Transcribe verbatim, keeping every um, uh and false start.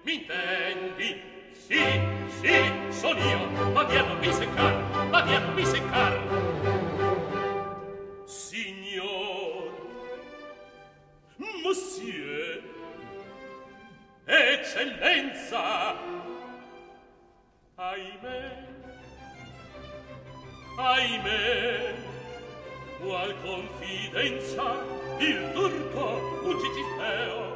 Mi intendi? Sì, sì, son io. Ma via non mi seccar, ma via non mi seccar. Signor, Monsieur, Eccellenza, ahimè, ahimè, qual confidenza il turco un cicisbeo